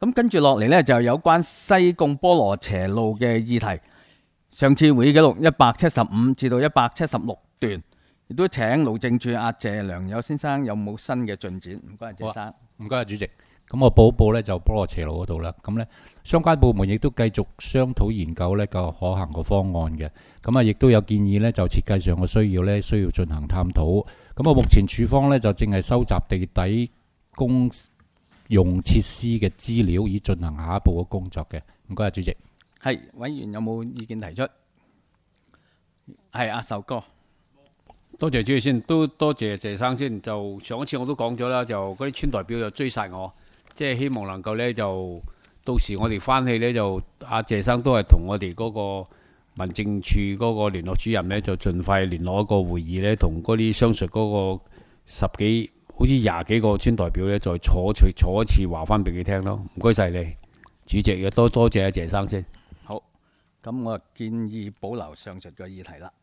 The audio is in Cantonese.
咁跟住落嚟呢，就有關西貢菠蘿斜路嘅議題。上次會議記錄175至到176段，亦都請路政處阿謝良友先生有冇新嘅進展？唔該，謝生。 唔該，主席。咁我報一報呢，就菠蘿斜路嗰度啦。咁呢，相關部門亦都繼續商討研究呢個可行嘅方案嘅。咁啊，亦都有建議呢，就設計上嘅需要呢，需要進行探討。咁啊，目前處方呢，就正係收集地底公用設施嘅資料，以進行下一步嘅工作嘅。唔該，主席。 係，委員有冇意見提出？係阿壽哥。 多謝主席先，都多謝謝生先。就上一次我都講咗啦，就嗰啲村代表就追殺我，即係希望能夠呢，就到時我哋翻去呢，就阿謝生都係同我哋嗰個民政處嗰個聯絡主任呢，就盡快聯絡一個會議呢，同嗰啲相熟嗰個好似20幾個村代表呢，再坐一次話翻俾佢聽咯。唔該晒你，主席，多謝阿謝生先。 好，咁我建議保留上述嘅議題啦。